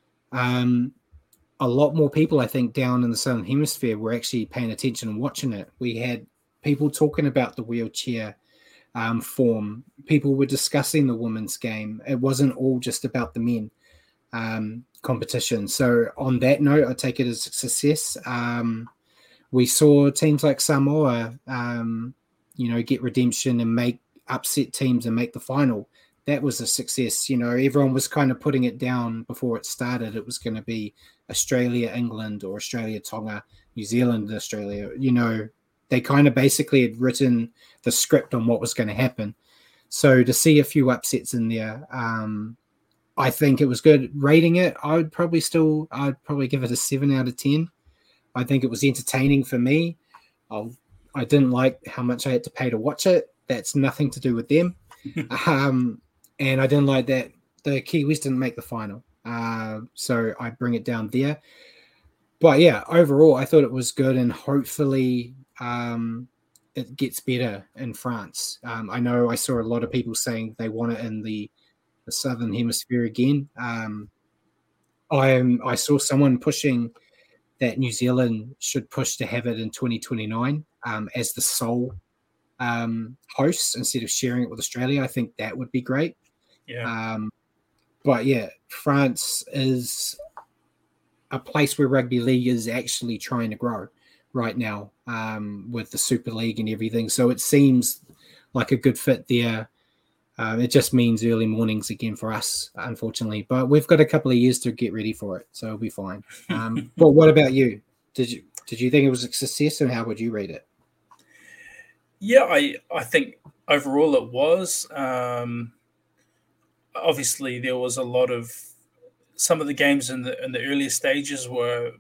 um, a lot more people, I think, down in the Southern Hemisphere were actually paying attention and watching it. We had people talking about the wheelchair um, form. People were discussing the women's game. It wasn't all just about the men um, competition. So on that note, I take it as a success. Um, we saw teams like Samoa, um, you know, get redemption and make upset teams and make the final. That was a success. You know, everyone was kind of putting it down before it started. It was going to be Australia, England, or Australia, Tonga, New Zealand, Australia. You know, they kind of basically had written the script on what was going to happen. So to see a few upsets in there, um, I think it was good. Rating it, I would probably still, I'd probably give it a seven out of ten. I think it was entertaining for me. I'll, I didn't like how much I had to pay to watch it. That's nothing to do with them. um, and I didn't like that the Kiwis didn't make the final. Uh, so I bring it down there. But yeah, overall, I thought it was good, and hopefully um, it gets better in France. Um, I know I saw a lot of people saying they want it in the, the Southern Hemisphere again. Um, I am. I saw someone pushing that New Zealand should push to have it in twenty twenty-nine um, as the sole Um, hosts instead of sharing it with Australia. I think that would be great. Yeah. Um, but yeah, France is a place where rugby league is actually trying to grow right now um, with the Super League and everything. So it seems like a good fit there. Um, it just means early mornings again for us, unfortunately. But we've got a couple of years to get ready for it, so it'll be fine. Um, but what about you? Did you did you think it was a success, and how would you rate it? Yeah, I, I think overall it was. Um, obviously, there was a lot of some of the games in the in the earlier stages were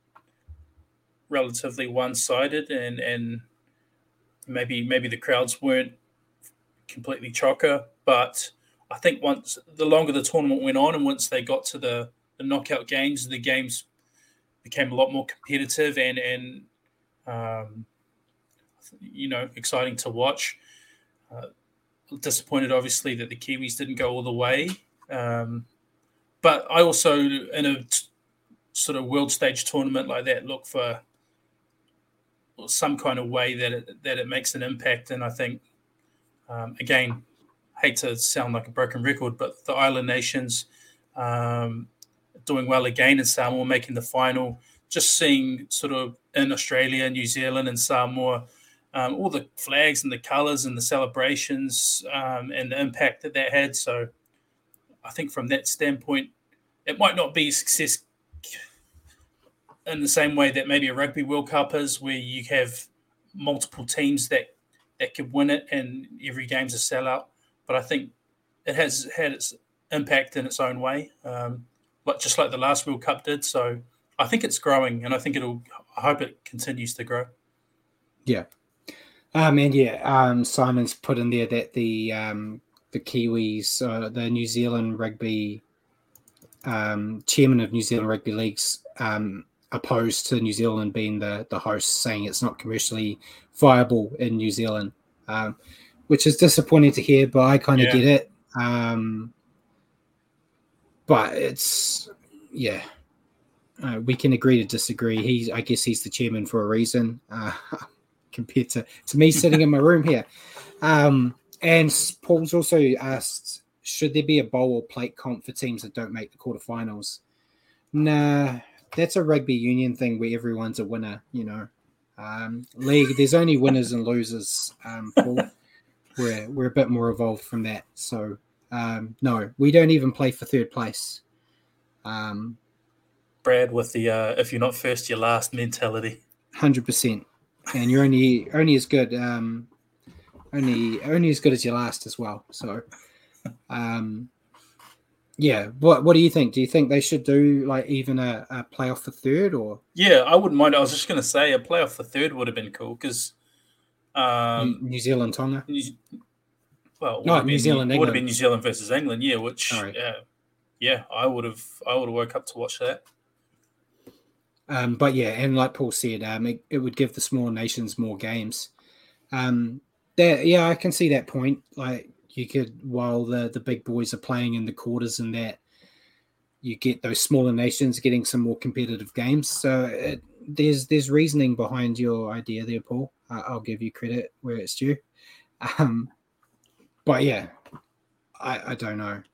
relatively one-sided, and and maybe maybe the crowds weren't completely chocker. But I think once the longer the tournament went on, and once they got to the, the knockout games, the games became a lot more competitive and and um, you know, exciting to watch. Uh, disappointed, obviously, that the Kiwis didn't go all the way. Um, but I also, in a t- sort of world stage tournament like that, look for some kind of way that it, that it makes an impact. And I think, um, again, hate to sound like a broken record, but the island nations um, doing well again, and Samoa making the final, just seeing sort of in Australia, New Zealand and Samoa um, all the flags and the colours and the celebrations um, and the impact that that had. So I think from that standpoint, it might not be a success in the same way that maybe a Rugby World Cup is, where you have multiple teams that, that could win it and every game's a sellout. But I think it has had its impact in its own way, um, but just like the last World Cup did. So I think it's growing, and I think it'll. I hope it continues to grow. Yeah, um, and yeah, um, Simon's put in there that the um, the Kiwis, uh, the New Zealand Rugby um, chairman of New Zealand Rugby Leagues, um, opposed to New Zealand being the the host, saying it's not commercially viable in New Zealand, um, which is disappointing to hear. But I kind of Yeah. get it. Um, but it's yeah. Uh, we can agree to disagree. He's, I guess, he's the chairman for a reason, uh, compared to, to me sitting in my room here. Um, and Paul's also asked, should there be a bowl or plate comp for teams that don't make the quarterfinals? Nah, that's a rugby union thing where everyone's a winner. You know, um, league. There's only winners and losers. Um, Paul, we're we're a bit more evolved from that. So um, no, we don't even play for third place. Um. Brad with the uh, if you're not first, you're last mentality. Hundred percent, and you're only only as good, um, only only as good as your last as well. So, um, yeah. What what do you think? Do you think they should do like even a, a playoff for third, or Yeah, I wouldn't mind. I was just going to say a playoff for third would have been cool because, um, New, New Zealand Tonga? New, well, it No, would have New been- Zealand, it would have England. been New Zealand versus England. Yeah, which Sorry. yeah, yeah, I would have I would have woke up to watch that. Um, but yeah, and like Paul said, um, it, it would give the small nations more games. Um, that yeah, I can see that point. Like you could, while the the big boys are playing in the quarters and that, you get those smaller nations getting some more competitive games. So it, there's there's reasoning behind your idea there, Paul. Uh, I'll give you credit where it's due. Um, but yeah, I, I don't know.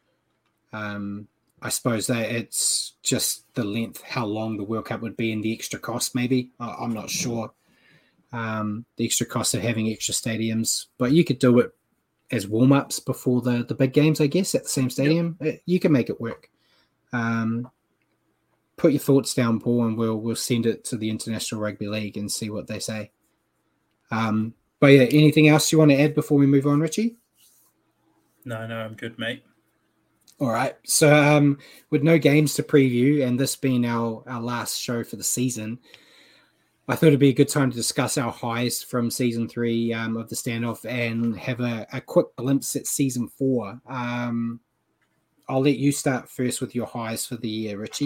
Um, I suppose that it's just the length, how long the World Cup would be, and the extra cost. Maybe I, I'm not sure. Um, the extra cost of having extra stadiums, but you could do it as warm-ups before the the big games, I guess, at the same stadium. It, you can make it work. Um, put your thoughts down, Paul, and we'll we'll send it to the International Rugby League and see what they say. Um, but yeah, anything else you want to add before we move on, Richie? No, no, I'm good, mate. All right. So um, with no games to preview and this being our, our last show for the season, I thought it'd be a good time to discuss our highs from season three um, of the standoff and have a, a quick glimpse at season four. Um, I'll let you start first with your highs for the year, Richie.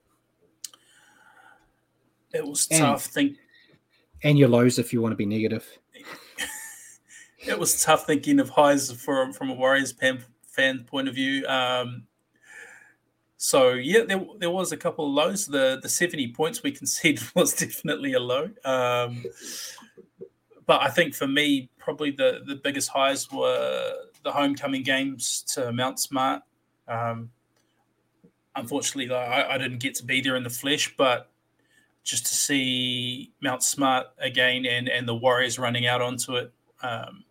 It was And- tough. Think And your lows if you want to be negative. it was tough thinking of highs from from a Warriors fan, fan point of view. Um, so yeah, there there was a couple of lows. The the seventy points we conceded was definitely a low. Um, but I think for me, probably the, the biggest highs were the homecoming games to Mount Smart. Um, unfortunately, I, I didn't get to be there in the flesh, but just to see Mount Smart again and, and the Warriors running out onto it, um,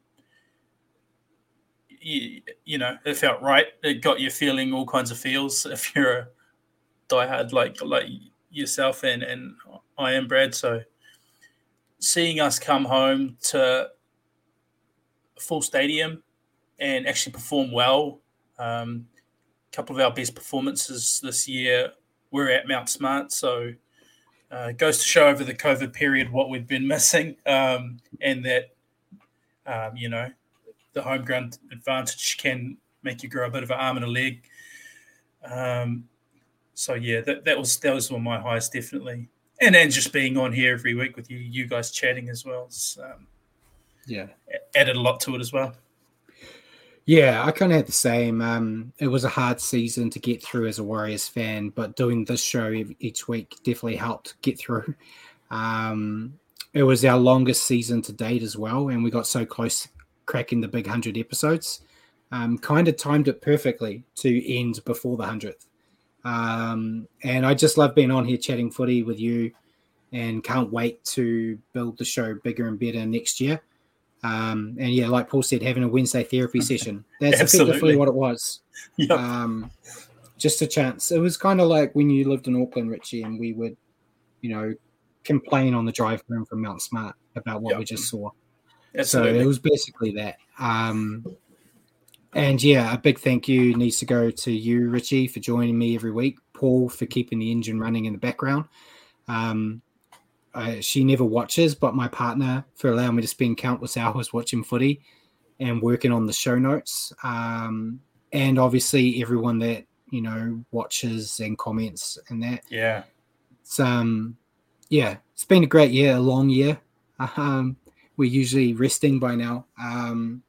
you, you know, it felt right. It got you feeling all kinds of feels if you're a diehard like like yourself and, and I am, Brad. So seeing us come home to a full stadium and actually perform well, um, a couple of our best performances this year were at Mount Smart. So uh, it goes to show over the COVID period what we've been missing, um, and that, um, you know, the home ground advantage can make you grow a bit of an arm and a leg. Um, so yeah, that, that was that was one of my highest, definitely. And then just being on here every week with you, you guys chatting as well, um, Yeah. added a lot to it as well. Yeah, I kind of had the same. Um, it was a hard season to get through as a Warriors fan, but doing this show ev- each week definitely helped get through. Um, it was our longest season to date as well, and we got so close to cracking the big one hundred episodes. Um, kind of timed it perfectly to end before the one hundredth. Um, and I just love being on here chatting footy with you. and can't wait to build the show bigger and better next year. Um, and yeah, like Paul said, having a Wednesday therapy session. That's effectively what it was. Yep. Um, just a chance. It was kind of like when you lived in Auckland, Richie, and we would, you know, complain on the drive home from Mount Smart about what yep. we just saw. Absolutely. So it was basically that. Um, and yeah, a big thank you needs to go to you, Richie, for joining me every week. Paul, for keeping the engine running in the background. Um, Uh, she never watches, but my partner for allowing me to spend countless hours watching footy and working on the show notes. Um, and obviously everyone that, you know, watches and comments and that. Yeah. It's, um, yeah, it's been a great year, a long year. Um, we're usually resting by now. Um,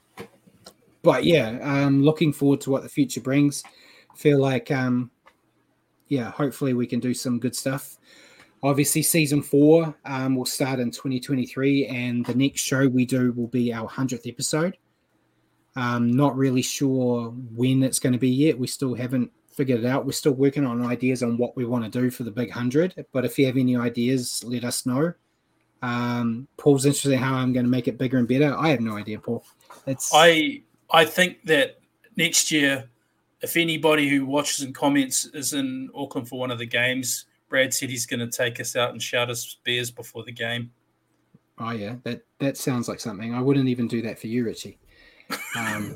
but yeah, um, looking forward to what the future brings. Feel like, um, yeah, hopefully we can do some good stuff. Obviously, season four um, will start in twenty twenty-three, and the next show we do will be our hundredth episode. Um, not really sure when it's going to be yet. We still haven't figured it out. We're still working on ideas on what we want to do for the big hundred. But if you have any ideas, let us know. Um, Paul's interested in how I'm going to make it bigger and better. I have no idea, Paul. It's I I think that next year, if anybody who watches and comments is in Auckland for one of the games, Brad said he's going to take us out and shout us beers before the game. Oh, yeah. That that sounds like something. I wouldn't even do that for you, Richie. Um,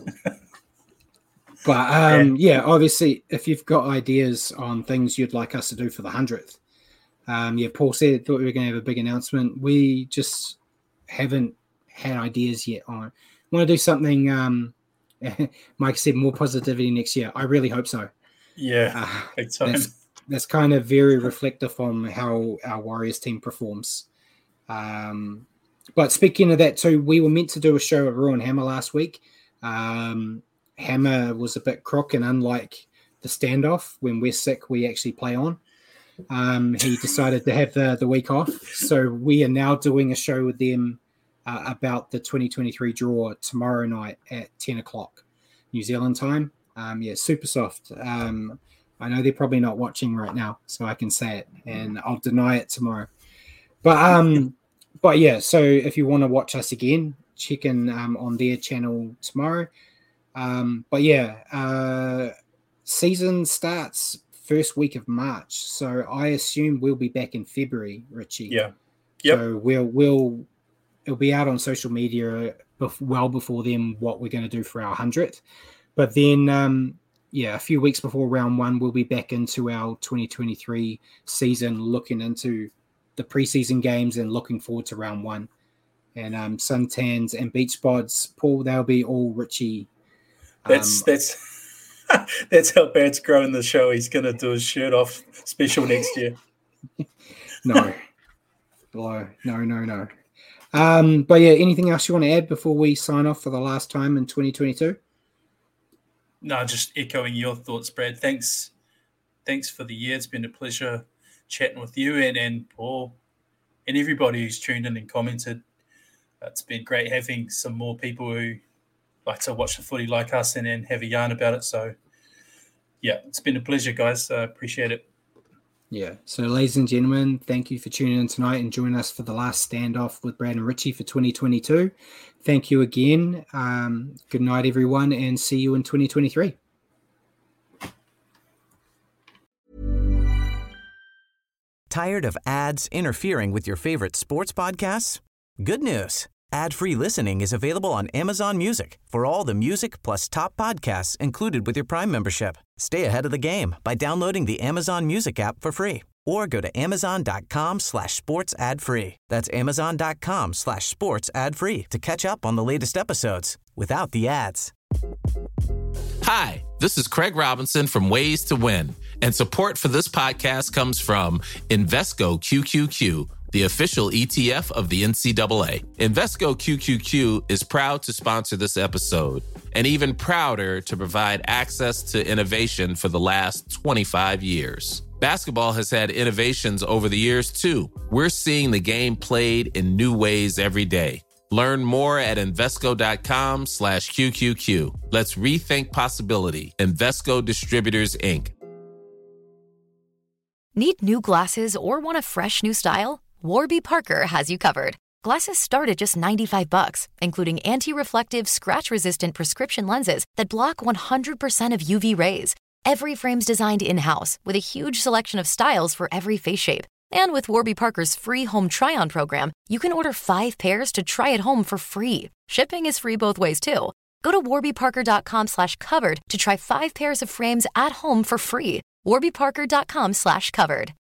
but, um, yeah. yeah, obviously, if you've got ideas on things you'd like us to do for the hundredth, um, yeah, Paul said, thought we were going to have a big announcement. We just haven't had ideas yet on. Want to do something, um, Mike said, more positivity next year. I really hope so. Yeah, uh, big time. That's, that's kind of very reflective on how our Warriors team performs. Um, but speaking of that too, we were meant to do a show at Ruin Hammer last week. Um, Hammer was a bit crook, and unlike the standoff, when we're sick, we actually play on. Um, he decided to have the, the week off. So we are now doing a show with them uh, about the twenty twenty-three draw tomorrow night at ten o'clock New Zealand time. Um, yeah, super soft. Um, I know they're probably not watching right now, so I can say it, and I'll deny it tomorrow. But um, but yeah, so if you want to watch us again, check in um, on their channel tomorrow. Um, but yeah, uh, season starts first week of March, so I assume we'll be back in February, Richie. Yeah. Yep. So we'll we'll it'll be out on social media bef- well before then what we're going to do for our hundredth. But then. Um, Yeah, a few weeks before round one, we'll be back into our twenty twenty-three season, looking into the preseason games and looking forward to round one. And um, suntans and beach bods, Paul, they'll be all Richie. Um, that's that's that's how Bad's growing the show. He's going to do his shirt off special next year. no, no, no, no, no. Um, but yeah, anything else you want to add before we sign off for the last time in twenty twenty-two? No, just echoing your thoughts, Brad. Thanks thanks for the year. It's been a pleasure chatting with you and, and Paul and everybody who's tuned in and commented. It's been great having some more people who like to watch the footy like us and then have a yarn about it. So, yeah, it's been a pleasure, guys. I uh, appreciate it. Yeah. So, ladies and gentlemen, thank you for tuning in tonight and joining us for the last standoff with Brad and Richie for twenty twenty-two. Thank you again. Um, good night, everyone, and see you in twenty twenty-three. Tired of ads interfering with your favorite sports podcasts? Good news. Ad-free listening is available on Amazon Music for all the music plus top podcasts included with your Prime membership. Stay ahead of the game by downloading the Amazon Music app for free or go to amazon.com slash sports ad free. That's amazon.com slash sports ad free to catch up on the latest episodes without the ads. Hi, this is Craig Robinson from Ways to Win, and support for this podcast comes from Invesco Q Q Q, the official E T F of the N C double A. Invesco Q Q Q is proud to sponsor this episode and even prouder to provide access to innovation for the last twenty-five years. Basketball has had innovations over the years, too. We're seeing the game played in new ways every day. Learn more at Invesco.com slash QQQ. Let's rethink possibility. Invesco Distributors, Incorporated. Need new glasses or want a fresh new style? Warby Parker has you covered. Glasses start at just ninety-five bucks, including anti-reflective, scratch-resistant prescription lenses that block one hundred percent of U V rays. Every frame's designed in-house with a huge selection of styles for every face shape. And with Warby Parker's free home try-on program, you can order five pairs to try at home for free. Shipping is free both ways, too. Go to warbyparker.com slash covered to try five pairs of frames at home for free. warbyparker.com slash covered.